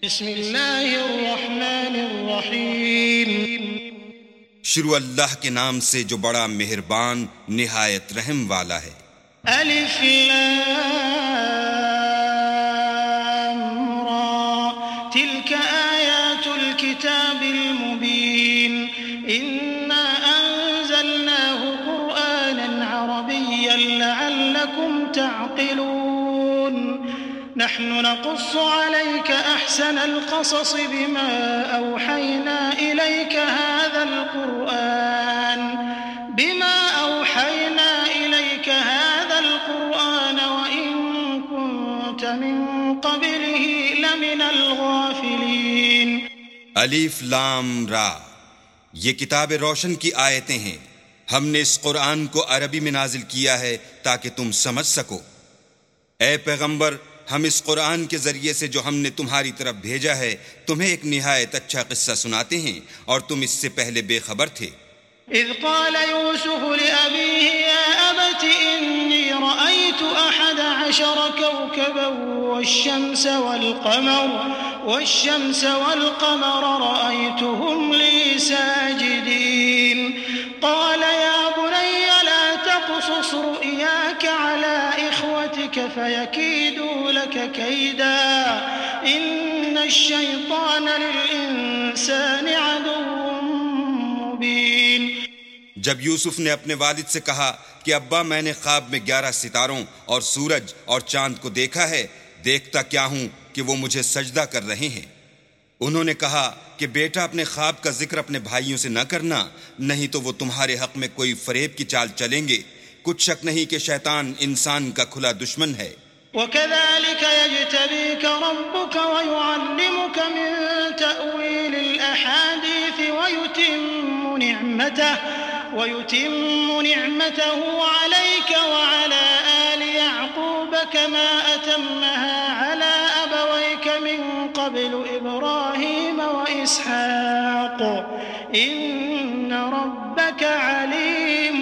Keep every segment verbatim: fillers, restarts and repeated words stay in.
بسم اللہ الرحمن الرحیم شروع اللہ کے نام سے جو بڑا مہربان نہایت رحم والا ہے۔ الف لام را تلك آیات الكتاب المبین انا انزلناه قرآنا عربیا لعلکم تعقلون نحن نقص عليك أحسن القصص بما أوحينا إليك هذا القرآن بما أوحينا إليك هذا القرآن وإن كنت من قبله لمن الغافلين۔ الف لام را، یہ کتاب روشن کی آیتیں ہیں۔ ہم نے اس قرآن کو عربی میں نازل کیا ہے تاکہ تم سمجھ سکو۔ اے پیغمبر، ہم اس قرآن کے ذریعے سے جو ہم نے تمہاری طرف بھیجا ہے تمہیں ایک نہایت اچھا قصہ سناتے ہیں، اور تم اس سے پہلے بے خبر تھے۔ اذ قال يوسف لأبيه يا أبت إني رأيت أحد عشر كوكبا والشمس والقمر والشمس والقمر رأيتهم لي ساجدين قال يا بني لا تقصص رؤياك على إخوتك فيكيدوا لك كيدا إن الشيطان للإنسان عدو مبين۔ جب یوسف نے اپنے والد سے کہا کہ ابا میں نے خواب میں گیارہ ستاروں اور سورج اور چاند کو دیکھا ہے، دیکھتا کیا ہوں کہ وہ مجھے سجدہ کر رہے ہیں۔ انہوں نے کہا کہ بیٹا اپنے خواب کا ذکر اپنے بھائیوں سے نہ کرنا، نہیں تو وہ تمہارے حق میں کوئی فریب کی چال چلیں گے۔ کچھ شک نہیں کہ شیطان انسان کا کھلا دشمن ہے۔ وَكَذَلِكَ يَجْتَبِيكَ رَبُّكَ وَيُعَلِّمُكَ مِن تَأْوِيلِ الْأَحَادِيثِ وَيُتِمُّ نِعْمَتَهُ وَيُتِمُّ نِعْمَتَهُ عَلَيْكَ وَعَلَى آلِ يَعْقُوبَ كَمَا أَتَمَّهَا عَلَى أَبَوَيْكَ مِن قَبْلُ إِبْرَاهِيمَ وَإِسْحَاقَ إِنَّ رَبَّكَ عَلِيمٌ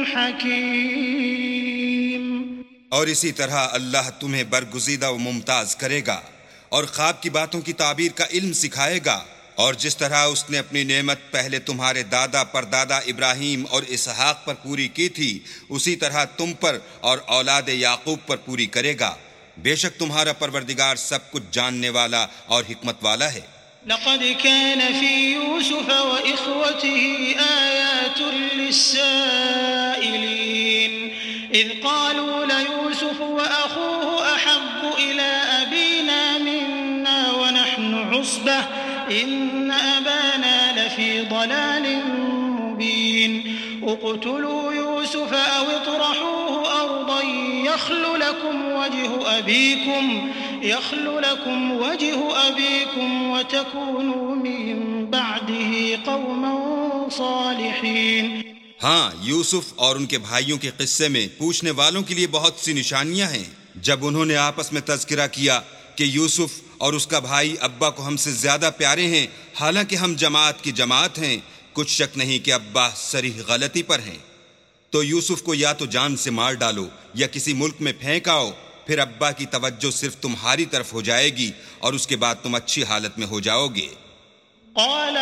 حَكِيمٌ۔ اور اسی طرح اللہ تمہیں برگزیدہ و ممتاز کرے گا اور خواب کی باتوں کی تعبیر کا علم سکھائے گا، اور جس طرح اس نے اپنی نعمت پہلے تمہارے دادا پردادا ابراہیم اور اسحاق پر پوری کی تھی، اسی طرح تم پر اور اولاد یعقوب پر پوری کرے گا۔ بے شک تمہارا پروردگار سب کچھ جاننے والا اور حکمت والا ہے۔ لقد كان في يوسف وإخوته آيات للسائلين إذ قالوا ليوسف وأخوه أحب إلى أبينا منا ونحن عصبة إن أبانا لفي ضلال مبين اقتلوا يوسف أو اطرحوه أرضا يخل لكم وجه أبيكم يخل لكم وجه أبيكم وتكونوا من بعده قوما صالحين۔ ہاں، یوسف اور ان کے بھائیوں کے قصے میں پوچھنے والوں کے لیے بہت سی نشانیاں ہیں۔ جب انہوں نے آپس میں تذکرہ کیا کہ یوسف اور اس کا بھائی ابا کو ہم سے زیادہ پیارے ہیں، حالانکہ ہم جماعت کی جماعت ہیں، کچھ شک نہیں کہ ابا صریح غلطی پر ہیں، تو یوسف کو یا تو جان سے مار ڈالو یا کسی ملک میں پھینک آؤ، پھر ابا کی توجہ صرف تمہاری طرف ہو جائے گی اور اس کے بعد تم اچھی حالت میں ہو جاؤ گے۔ قال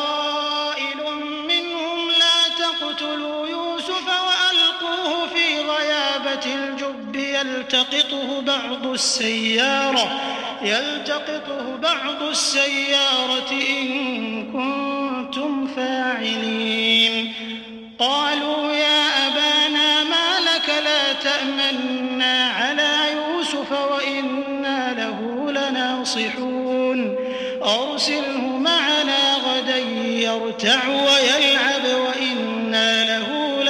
قائل منهم لا تقتلوا يوسف وألقوه في غيابة الجب يلتقطه بعض السيارة يلتقطه بعض السيارة إن كنتم فاعلين قالوا يا أبانا ما لك لا تأمنا على يوسف وإنا له لناصحون أرسله معنا غدا يرتع ويلعب وإنا له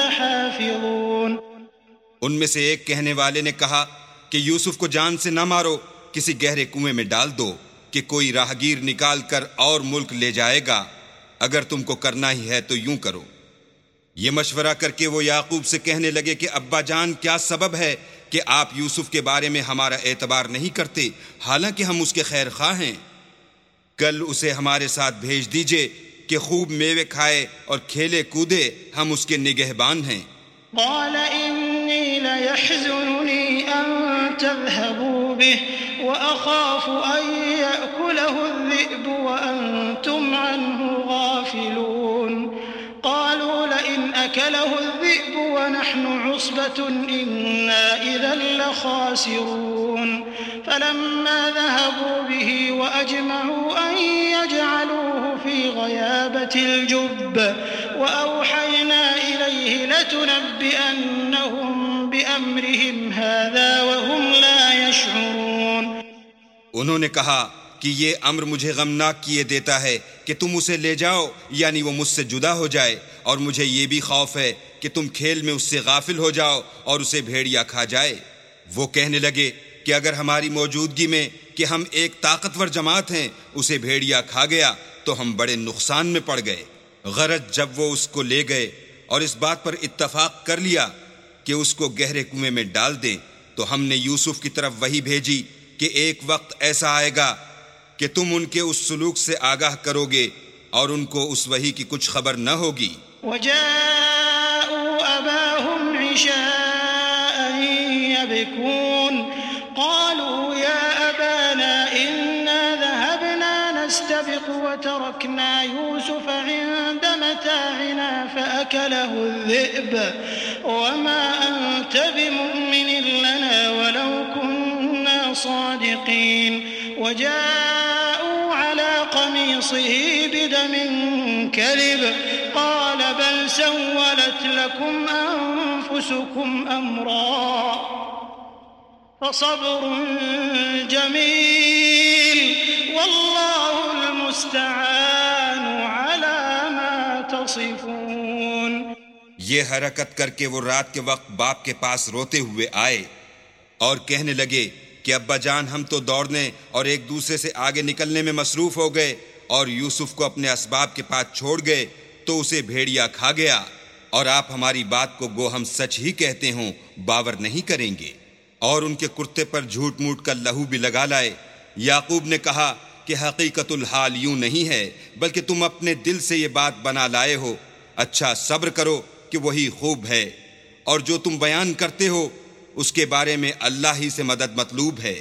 لحافظون۔ ان میں سے ایک کہنے والے نے کہا کہ یوسف کو جان سے نہ مارو، کسی گہرے کنویں میں ڈال دو کہ کوئی راہگیر نکال کر اور ملک لے جائے گا، اگر تم کو کرنا ہی ہے تو یوں کرو۔ یہ مشورہ کر کے وہ یعقوب سے کہنے لگے کہ ابا جان، کیا سبب ہے کہ آپ یوسف کے بارے میں ہمارا اعتبار نہیں کرتے، حالانکہ ہم اس کے خیر خواہ ہیں؟ کل اسے ہمارے ساتھ بھیج دیجئے کہ خوب میوے کھائے اور کھیلے کودے، ہم اس کے نگہبان ہیں۔ قال إني ليحزنني أن تذهبوا به وأخاف أن يأكله الذئب فأكله الذئب ونحن عصبة إنا إذا لخاسرون فلما ذهبوا به وأجمعوا أن يجعلوه في غيابة الجب وأوحينا إليه لتنبئنهم بأمرهم هذا وهم لا يشعرون. انہوں نے کہا کہ یہ امر مجھے غمناک کیے دیتا ہے کہ تم اسے لے جاؤ یعنی وہ مجھ سے جدا ہو جائے، اور مجھے یہ بھی خوف ہے کہ تم کھیل میں اس سے غافل ہو جاؤ اور اسے بھیڑیا کھا جائے. وہ کہنے لگے کہ اگر ہماری موجودگی میں کہ ہم ایک طاقتور جماعت ہیں اسے بھیڑیا کھا گیا تو ہم بڑے نقصان میں پڑ گئے. غرض جب وہ اس کو لے گئے اور اس بات پر اتفاق کر لیا کہ اس کو گہرے کنویں میں ڈال دیں تو ہم نے یوسف کی طرف وحی بھیجی کہ ایک وقت ایسا آئے گا کہ تم ان کے اس سلوک سے آگاہ کرو گے اور ان کو اس وحی کی کچھ خبر نہ ہوگی. وَجَاءُوا أَبَاهُمْ عِشَاءً يَبْكُونَ قَالُوا يَا أَبَانَا إِنَّا ذَهَبْنَا نَسْتَبِقُ وَتَرَكْنَا يُوسُفَ عِندَ مَتَاعِنَا فَأَكَلَهُ الذِّئْبُ وَمَا أَنتَ بِمُؤْمِنٍ لَنَا وَلَوْ كُنَّا صَادِقِينَ. وجاءوا على قميصه بدم كذب قال بل سولت لكم أنفسكم أمرا فصبر جميل والله المستعان على ما تصفون. یہ حرکت کر کے وہ رات کے وقت باپ کے پاس روتے ہوئے آئے اور کہنے لگے کہ ابا جان ہم تو دوڑنے اور ایک دوسرے سے آگے نکلنے میں مصروف ہو گئے اور یوسف کو اپنے اسباب کے پاس چھوڑ گئے تو اسے بھیڑیا کھا گیا، اور آپ ہماری بات کو گو ہم سچ ہی کہتے ہوں باور نہیں کریں گے. اور ان کے کرتے پر جھوٹ موٹ کا لہو بھی لگا لائے. یعقوب نے کہا کہ حقیقت الحال یوں نہیں ہے بلکہ تم اپنے دل سے یہ بات بنا لائے ہو. اچھا صبر کرو کہ وہی خوب ہے، اور جو تم بیان کرتے ہو اس کے بارے میں اللہ ہی سے مدد مطلوب ہے.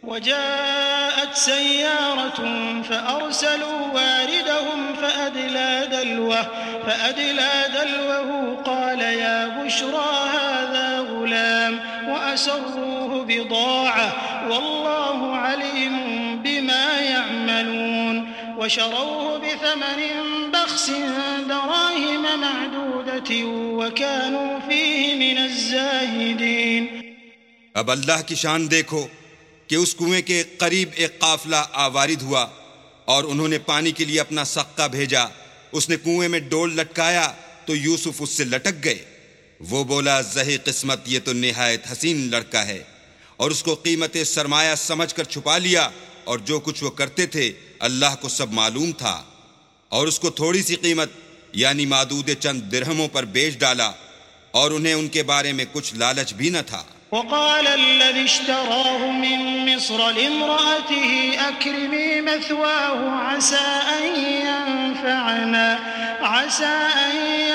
وجاءت سيارة فأرسلوا واردهم فأدلى دلوه فأدلى دلوه قال يا بشرى هذا غلام وأسروه بضاعة والله عليم بما يعملون وشروه بثمن بخس دراهم معدودة وكانوا فيه من الزاهدين. اب اللہ کی شان دیکھو کہ اس کنویں کے قریب ایک قافلہ آوارد ہوا اور انہوں نے پانی کے لیے اپنا سقہ بھیجا. اس نے کنویں میں ڈول لٹکایا تو یوسف اس سے لٹک گئے. وہ بولا زہی قسمت یہ تو نہایت حسین لڑکا ہے، اور اس کو قیمت سرمایہ سمجھ کر چھپا لیا، اور جو کچھ وہ کرتے تھے اللہ کو سب معلوم تھا، اور اس کو تھوڑی سی قیمت یعنی معدود چند درہموں پر بیچ ڈالا، اور انہیں ان کے بارے میں کچھ لالچ بھی نہ تھا. وقال الذي اشتراه من مصر لامرأته أكرمي مثواه عسى أن ينفعنا عسى أن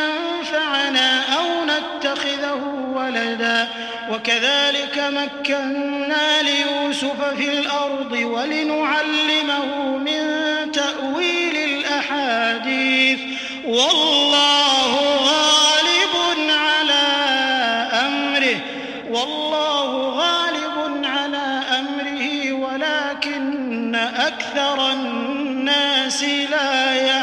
ينفعنا أو نتخذه ولدا وكذلك مكنا ليوسف في الأرض ولنعلمه من تأويل الأحاديث والله غالب على أمره والله غالب على أمره ولكن أكثر الناس لا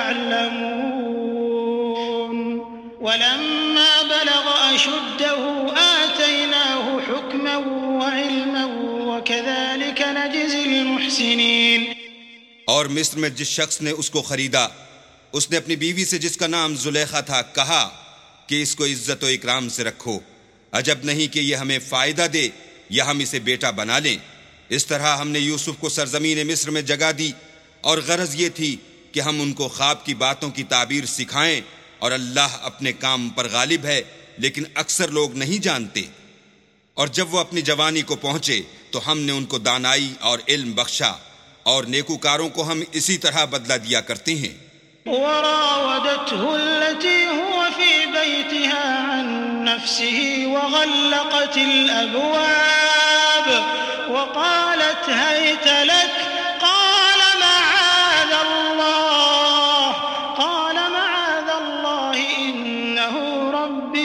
يعلمون. ولما بلغ أشده آتيناه حكما وعلما وكذلك نجزي المحسنين. اور مصر میں جس شخص نے اس کو خریدا اس نے اپنی بیوی سے جس کا نام زلیخا تھا کہا کہ اس کو عزت و اکرام سے رکھو، عجب نہیں کہ یہ ہمیں فائدہ دے یا ہم اسے بیٹا بنا لیں. اس طرح ہم نے یوسف کو سرزمین مصر میں جگہ دی، اور غرض یہ تھی کہ ہم ان کو خواب کی باتوں کی تعبیر سکھائیں، اور اللہ اپنے کام پر غالب ہے لیکن اکثر لوگ نہیں جانتے. اور جب وہ اپنی جوانی کو پہنچے تو ہم نے ان کو دانائی اور علم بخشا، اور نیکوکاروں کو ہم اسی طرح بدلہ دیا کرتے ہیں. وراودته التي هو في بيتها عن نفسه وغلقت الأبواب وقالت هيت لك قال معاذ الله قال معاذ الله إنه ربي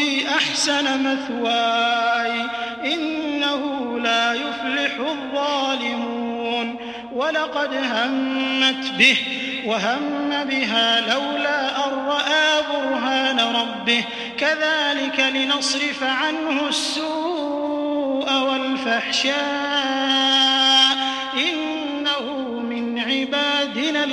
مثواي إنه لا يفلح الظالمون ولقد همت به وهم بها لولا أن رأى برهان ربه كذلك لنصرف عنه السوء والفحشاء إنه من عبادنا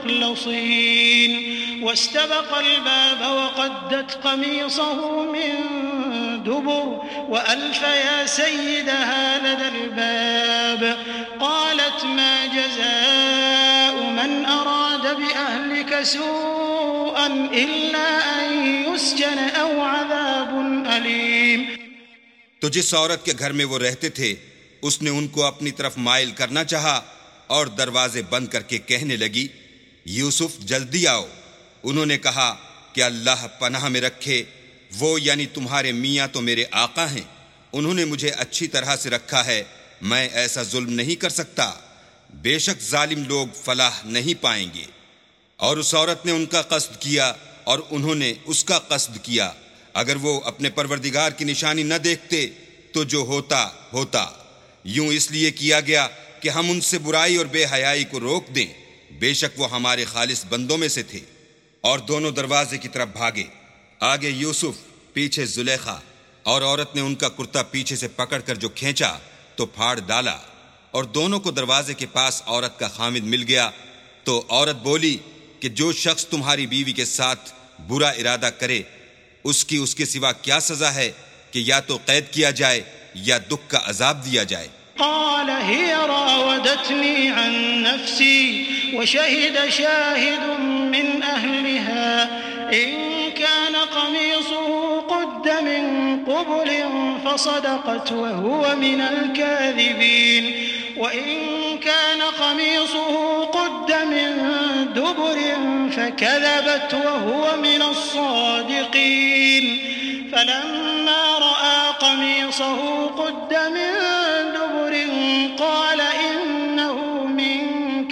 المخلصين واستبق الباب وقدت قميصه من دبر وألف يا سيدها لدى الباب قالت ما جزاء من أراد بأهلك سوءا إلا أن يسجن أو عذاب أليم. تو جس عورت کے گھر میں وہ رہتے تھے اس نے ان کو اپنی طرف مائل کرنا چاہا اور دروازے بند کر کے کہنے لگی یوسف جلدی آؤ. انہوں نے کہا کہ اللہ پناہ میں رکھے، وہ یعنی تمہارے میاں تو میرے آقا ہیں، انہوں نے مجھے اچھی طرح سے رکھا ہے، میں ایسا ظلم نہیں کر سکتا، بے شک ظالم لوگ فلاح نہیں پائیں گے. اور اس عورت نے ان کا قصد کیا اور انہوں نے اس کا قصد کیا. اگر وہ اپنے پروردگار کی نشانی نہ دیکھتے تو جو ہوتا ہوتا. یوں اس لیے کیا گیا کہ ہم ان سے برائی اور بے حیائی کو روک دیں، بے شک وہ ہمارے خالص بندوں میں سے تھے. اور دونوں دروازے کی طرف بھاگے، آگے یوسف، پیچھے زلیخا، اور عورت نے ان کا کرتا پیچھے سے پکڑ کر جو کھینچا تو پھاڑ ڈالا، اور دونوں کو دروازے کے پاس عورت کا خامد مل گیا. تو عورت بولی کہ جو شخص تمہاری بیوی کے ساتھ برا ارادہ کرے اس کی اس کے سوا کیا سزا ہے کہ یا تو قید کیا جائے یا دکھ کا عذاب دیا جائے. قال هي راودتني عن نفسي وشهد شاهد من أهلها إن كان قميصه قد من قبل فصدقت وهو من الكاذبين وإن كان قميصه قد من دبر فكذبت وهو من الصادقين فلما رأى قميصه قد من دبر قال إنه من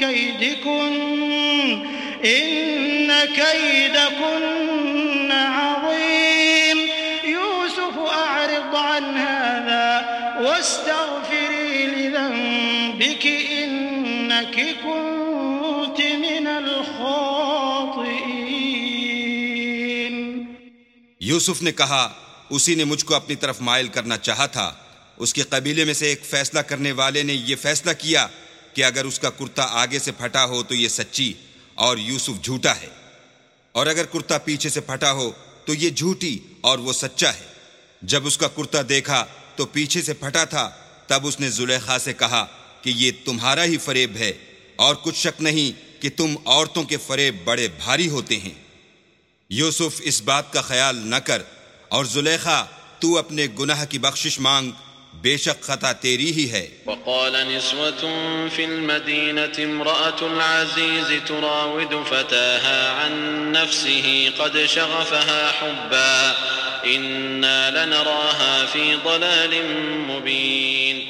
كيدكن إن كيدكن عظيم يوسف أعرض عن هذا واستغفري لذنبك إنك كنت من الخاطئين. یوسف نے کہا اسی نے مجھ کو اپنی طرف مائل کرنا چاہا تھا. اس کے قبیلے میں سے ایک فیصلہ کرنے والے نے یہ فیصلہ کیا کہ اگر اس کا کرتا آگے سے پھٹا ہو تو یہ سچی اور یوسف جھوٹا ہے، اور اگر کرتا پیچھے سے پھٹا ہو تو یہ جھوٹی اور وہ سچا ہے. جب اس کا کرتا دیکھا تو پیچھے سے پھٹا تھا، تب اس نے زلیخا سے کہا کہ یہ تمہارا ہی فریب ہے، اور کچھ شک نہیں کہ تم عورتوں کے فریب بڑے بھاری ہوتے ہیں. یوسف اس بات کا خیال نہ کر، اور زلیخا تو اپنے گناہ کی بخشش مانگ، بے شک خطا تیری ہی ہے. وقال نسوة في المدينة امرأة العزيز تراود فتاها عن نفسه قد شغفها حبا إنا لنراها في ضلال مبين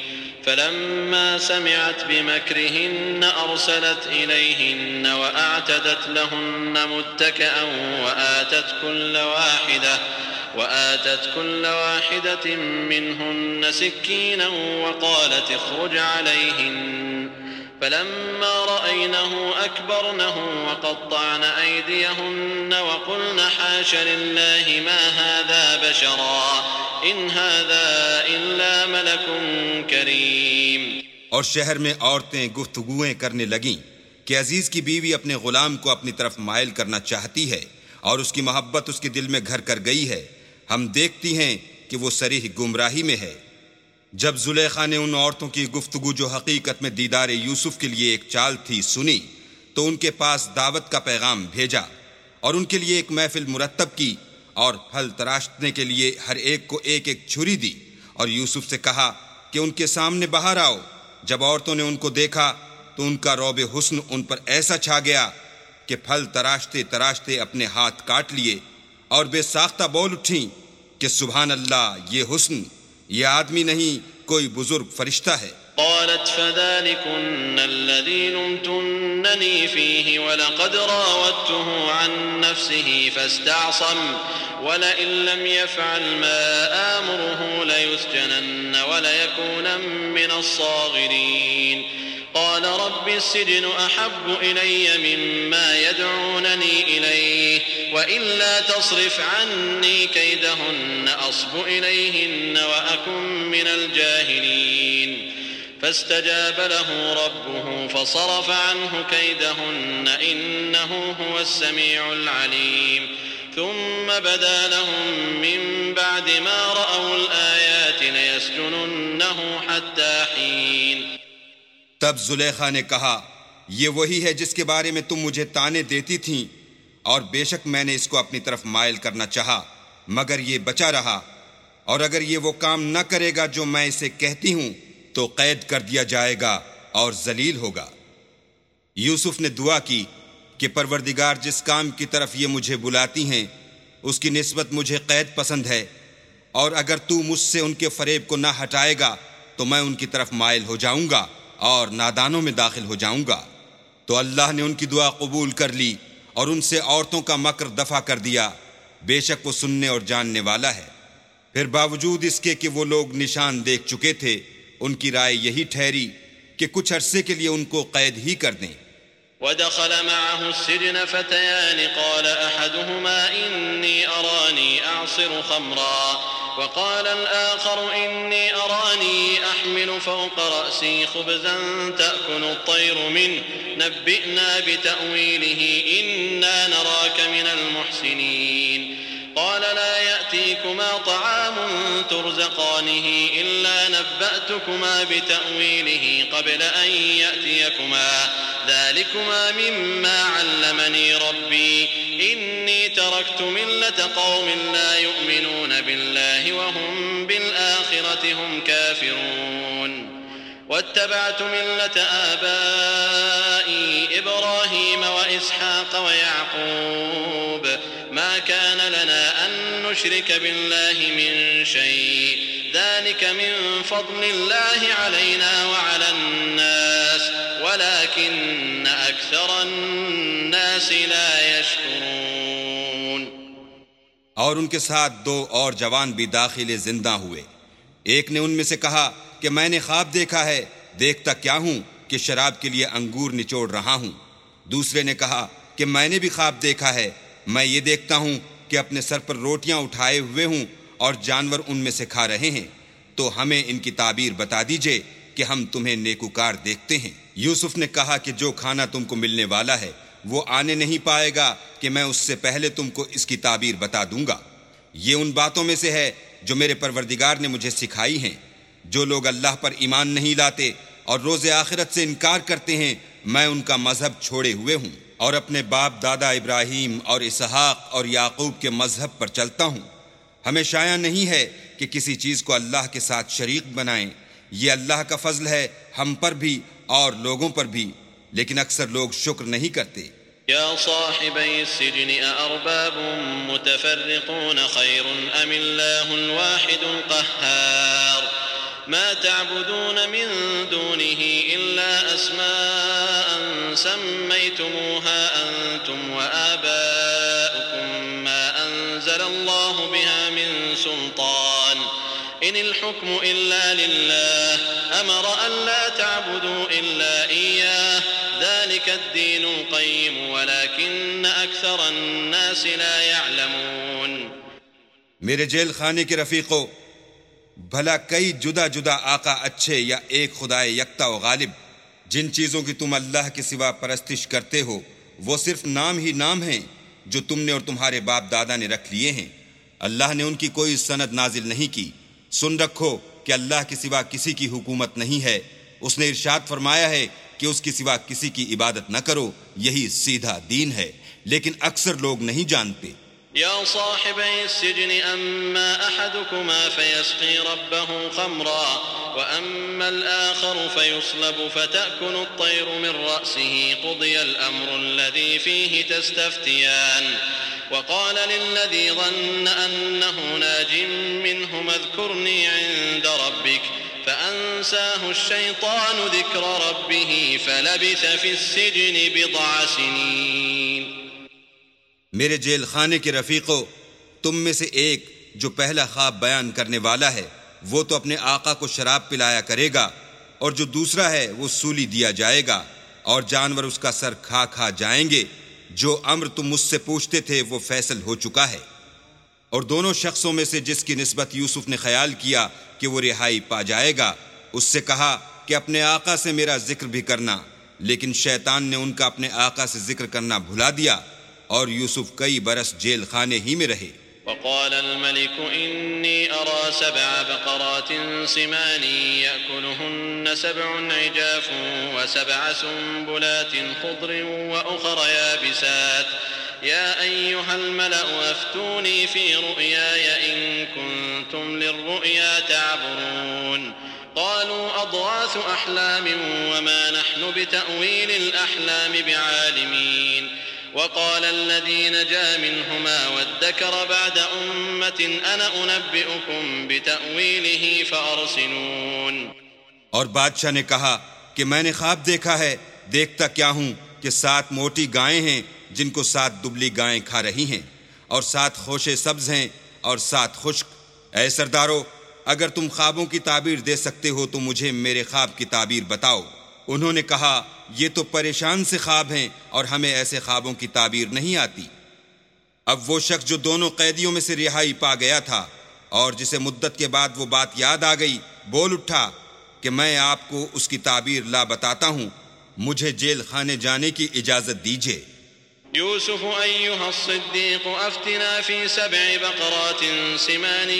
فلما سمعت بمكرهن أرسلت إليهن وأعتدت لهن متكئا وآتت كل واحدة وآتت كل واحدة منهن سكينا وقالت اخرج عليهن فلما رأينه أكبرنه وقطعن أيديهن وقلن حاش لله ما هذا بشرا إن هذا إلا ملك كريم. اور شہر میں عورتیں گفتگویں کرنے لگیں کہ عزیز کی بیوی اپنے غلام کو اپنی طرف مائل کرنا چاہتی ہے اور اس کی محبت اس کے دل میں گھر کر گئی ہے، ہم دیکھتی ہیں کہ وہ صریح گمراہی میں ہے. جب زلیخا نے ان عورتوں کی گفتگو جو حقیقت میں دیدار یوسف کے لیے ایک چال تھی سنی تو ان کے پاس دعوت کا پیغام بھیجا اور ان کے لیے ایک محفل مرتب کی اور پھل تراشنے کے لیے ہر ایک کو ایک ایک چھری دی اور یوسف سے کہا کہ ان کے سامنے باہر آؤ. جب عورتوں نے ان کو دیکھا تو ان کا رعب حسن ان پر ایسا چھا گیا کہ پھل تراشتے تراشتے اپنے ہاتھ کاٹ لیے اور بے ساختہ بول اٹھیں کہ سبحان اللہ، یہ حسن، یہ آدمی نہیں کوئی بزرگ فرشتہ ہے. قالت فذلكن الذي لمتنني لتفتنني فيه ولقد راودته عن نفسه فاستعصم ولئن لم يفعل ما آمره ليسجنن وليكونا من الصاغرين قال رب السجن أحب إلي مما يدعونني إليه وإلا تصرف عني كيدهن أصب إليهن وأكن من الجاهلين فاستجاب له ربه فصرف عنه كيدهن إنه هو السميع العليم ثم بدا لهم من بعد ما رأوا الآيات ليسجننه حتى حين. تب زلیخا نے کہا یہ وہی ہے جس کے بارے میں تم مجھے تانے دیتی تھیں، اور بے شک میں نے اس کو اپنی طرف مائل کرنا چاہا مگر یہ بچا رہا، اور اگر یہ وہ کام نہ کرے گا جو میں اسے کہتی ہوں تو قید کر دیا جائے گا اور ذلیل ہوگا. یوسف نے دعا کی کہ پروردگار جس کام کی طرف یہ مجھے بلاتی ہیں اس کی نسبت مجھے قید پسند ہے، اور اگر تو مجھ سے ان کے فریب کو نہ ہٹائے گا تو میں ان کی طرف مائل ہو جاؤں گا اور نادانوں میں داخل ہو جاؤں گا. تو اللہ نے ان کی دعا قبول کر لی اور ان سے عورتوں کا مکر دفع کر دیا، بے شک وہ سننے اور جاننے والا ہے. پھر باوجود اس کے کہ وہ لوگ نشان دیکھ چکے تھے، ان کی رائے یہی ٹھہری کہ کچھ عرصے کے لیے ان کو قید ہی کر دیں. ودخل معه السجن فتيان قال أحدهما إني أراني أعصر خمرا وقال الآخر إني أراني أحمل فوق رأسي خبزا تأكل الطير منه نبئنا بتأويله إنا نراك من المحسنين قال لا يأتيكما طعام ترزقانه إلا نبأتكما بتأويله قبل أن يأتيكما ذلكما مما علمني ربي إني تركت ملة قوم لا يؤمنون بالله وهم بالآخرة هم كافرون واتبعت ملة آبائي إبراهيم وإسحاق ويعقوب ما كان لنا أن نشرك بالله من شيء ذلك من فضل الله علينا وعلى الناس ولكن أكثر الناس لا يشكرون. اور ان کے ساتھ دو اور جوان بھی داخل زندہ ہوئے. ایک نے ان میں سے کہا کہ میں نے خواب دیکھا ہے، دیکھتا کیا ہوں کہ شراب کے لیے انگور نچوڑ رہا ہوں. دوسرے نے کہا کہ میں نے بھی خواب دیکھا ہے، میں یہ دیکھتا ہوں کہ اپنے سر پر روٹیاں اٹھائے ہوئے ہوں اور جانور ان میں سے کھا رہے ہیں. تو ہمیں ان کی تعبیر بتا دیجئے کہ ہم تمہیں نیکوکار دیکھتے ہیں. یوسف نے کہا کہ جو کھانا تم کو ملنے والا ہے وہ آنے نہیں پائے گا کہ میں اس سے پہلے تم کو اس کی تعبیر بتا دوں گا. یہ ان باتوں میں سے ہے جو میرے پروردگار نے مجھے سکھائی ہیں. جو لوگ اللہ پر ایمان نہیں لاتے اور روز آخرت سے انکار کرتے ہیں میں ان کا مذہب چھوڑے ہوئے ہوں اور اپنے باپ دادا ابراہیم اور اسحاق اور یعقوب کے مذہب پر چلتا ہوں. ہمیں شایع نہیں ہے کہ کسی چیز کو اللہ کے ساتھ شریک بنائیں. یہ اللہ کا فضل ہے ہم پر بھی اور لوگوں پر بھی، لیکن اکثر لوگ شکر نہیں کرتے. يا صاحبي السجن أأرباب متفرقون خير أم الله الواحد القهار ما تعبدون من دونه إلا أسماء سميتموها أنتم وآباؤكم ما أنزل الله بها من سلطان إن الحكم إلا لله أمر أن لا تعبدوا إلا إياه ذلك الدين القيم ولكن أكثر الناس لا يعلمون. میرے جیل خانے کے رفیقو، بھلا کئی جدا جدا آقا اچھے یا ایک خدائے یکتا و غالب؟ جن چیزوں کی تم اللہ کے سوا پرستش کرتے ہو وہ صرف نام ہی نام ہیں جو تم نے اور تمہارے باپ دادا نے رکھ لیے ہیں. اللہ نے ان کی کوئی سند نازل نہیں کی. سن رکھو کہ اللہ کے سوا کسی کی حکومت نہیں ہے. اس نے ارشاد فرمایا ہے کہ اس کے سوا کسی کی عبادت نہ کرو، یہی سیدھا دین ہے، لیکن اکثر لوگ نہیں جانتے. يا صاحبي السجن أما أحدكما فيسقي ربه خمرا وأما الآخر فيصلب فتأكل الطير من رأسه قضي الأمر الذي فيه تستفتيان وقال للذي ظن أنه ناج منهما اذكرني عند ربك فأنزل فأنساه الشيطان ذكر ربه فلبث في السجن بضع سنين. میرے جیل خانے کے رفیقو، تم میں سے ایک جو پہلا خواب بیان کرنے والا ہے وہ تو اپنے آقا کو شراب پلایا کرے گا، اور جو دوسرا ہے وہ سولی دیا جائے گا، اور جانور اس کا سر کھا کھا جائیں گے. جو امر تم مجھ سے پوچھتے تھے وہ فیصل ہو چکا ہے. اور دونوں شخصوں میں سے جس کی نسبت یوسف نے خیال کیا کہ وہ رہائی پا جائے گا، اس سے کہا کہ اپنے آقا سے میرا ذکر بھی کرنا، لیکن شیطان نے ان کا اپنے آقا سے ذکر کرنا بھلا دیا، اور یوسف کئی برس جیل خانے ہی میں رہے. وقال الملك إني أرى سبع بقرات سمان يأكلهن سبع عجاف وسبع سنبلات خضر وأخر يابسات يا أيها الملأ أفتوني في رؤياي إن كنتم للرؤيا تعبرون. قالوا أضغاث أحلام وما نحن بتأويل الأحلام بعالمين. وقال الذي نجا منهما وادكر بعد أمة أنا أنبئكم بتأويله فأرسلون. اور بادشاہ نے کہا کہ میں نے خواب دیکھا ہے، دیکھتا کیا ہوں کہ سات موٹی گائیں ہیں جن کو سات دبلی گائیں کھا رہی ہیں، اور سات خوشے سبز ہیں اور سات خشک. اے سردارو، اگر تم خوابوں کی تعبیر دے سکتے ہو تو مجھے میرے خواب کی تعبیر بتاؤ. انہوں نے کہا یہ تو پریشان سے خواب ہیں اور ہمیں ایسے خوابوں کی تعبیر نہیں آتی. اب وہ شخص جو دونوں قیدیوں میں سے رہائی پا گیا تھا اور جسے مدت کے بعد وہ بات یاد آ گئی، بول اٹھا کہ میں آپ کو اس کی تعبیر لا بتاتا ہوں، مجھے جیل خانے جانے کی اجازت دیجیے. يوسف أيها الصديق أفتنا في سبع بقرات سمان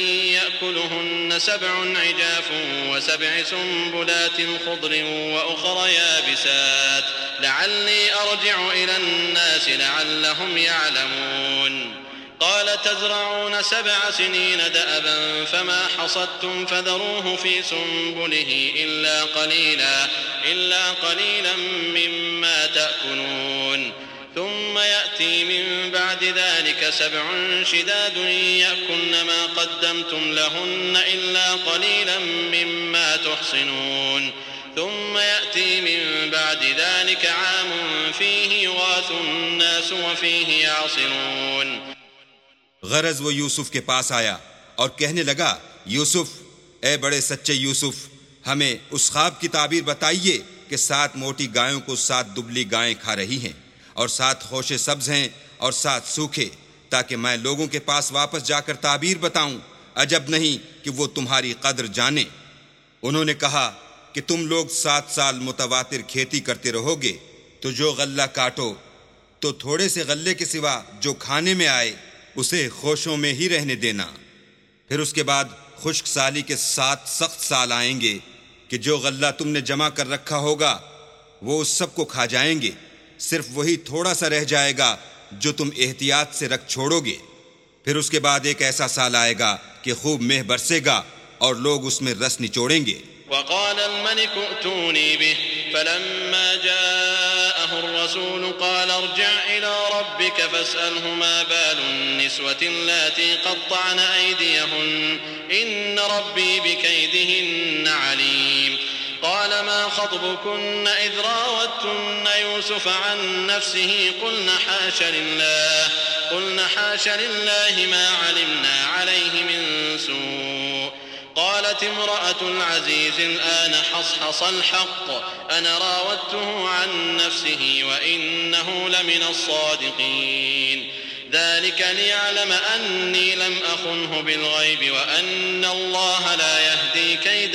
يأكلهن سبع عجاف وسبع سنبلات خضر وأخر يابسات لعلي أرجع إلى الناس لعلهم يعلمون. قال تزرعون سبع سنين دأبا فما حصدتم فذروه في سنبله إلا قليلا إلا قليلا مما تأكلون. ثم يأتي من بعد ذلك سبع شداد يأكلن ما قدمتم لهن إلا قليلا مما تحصنون. ثم يأتي من بعد ذلك عام فيه يغاث الناس وفيه يعصرون. غرض وہ یوسف کے پاس آیا اور کہنے لگا، یوسف، اے بڑے سچے یوسف، ہمیں اس خواب کی تعبیر بتائیے کہ سات موٹی گایوں کو سات دبلی گائیں کھا رہی ہیں، اور سات خوشے سبز ہیں اور سات سوکھے، تاکہ میں لوگوں کے پاس واپس جا کر تعبیر بتاؤں. عجب نہیں کہ وہ تمہاری قدر جانے. انہوں نے کہا کہ تم لوگ سات سال متواتر کھیتی کرتے رہو گے، تو جو غلہ کاٹو تو تھوڑے سے غلے کے سوا جو کھانے میں آئے اسے خوشوں میں ہی رہنے دینا. پھر اس کے بعد خشک سالی کے سات سخت سال آئیں گے کہ جو غلہ تم نے جمع کر رکھا ہوگا وہ اس سب کو کھا جائیں گے، صرف وہی تھوڑا سا رہ جائے گا جو تم احتیاط سے رکھ چھوڑو گے. پھر اس کے بعد ایک ایسا سال آئے گا کہ خوب مہ برسے گا اور لوگ اس میں رس نچوڑیں گے. وقال الملك ائتوني به فلما جاءه الرسول قال ارجع إلى ربك فاسأله ما بال النسوة اللاتي قطعن أيديهن إن ربي بكيدهن عليم. قال ما خطبكن إذ راوتن يوسف عن نفسه قلن حاش لله قلن حاش لله ما علمنا عليه من سوء. قالت امرأة العزيز الآن حصحص الحق أنا راودته عن نفسه وإنه لمن الصادقين. ذلك ليعلم أني لم أخنه بالغيب وأن الله لا يهدي كيد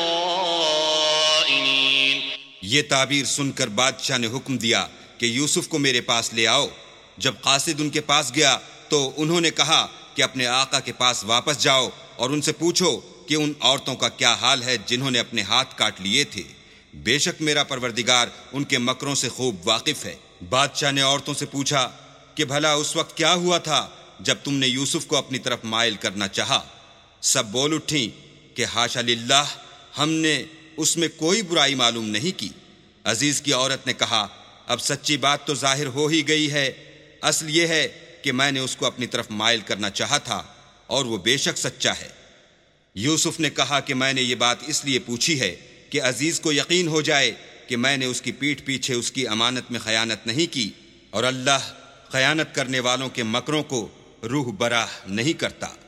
الخائنين. یہ تعبیر سن کر بادشاہ نے حکم دیا کہ یوسف کو میرے پاس لے آؤ. جب قاصد ان کے پاس گیا تو انہوں نے کہا کہ اپنے آقا کے پاس واپس جاؤ اور ان سے پوچھو کہ ان عورتوں کا کیا حال ہے جنہوں نے اپنے ہاتھ کاٹ لیے تھے. بے شک میرا پروردگار ان کے مکروں سے خوب واقف ہے. بادشاہ نے عورتوں سے پوچھا کہ بھلا اس وقت کیا ہوا تھا جب تم نے یوسف کو اپنی طرف مائل کرنا چاہا؟ سب بول اٹھیں کہ حاشا للہ، ہم نے اس میں کوئی برائی معلوم نہیں کی. عزیز کی عورت نے کہا، اب سچی بات تو ظاہر ہو ہی گئی ہے. اصل یہ ہے کہ میں نے اس کو اپنی طرف مائل کرنا چاہا تھا اور وہ بے شک سچا ہے. یوسف نے کہا کہ میں نے یہ بات اس لیے پوچھی ہے کہ عزیز کو یقین ہو جائے کہ میں نے اس کی پیٹھ پیچھے اس کی امانت میں خیانت نہیں کی، اور اللہ خیانت کرنے والوں کے مکروں کو روح براہ نہیں کرتا۔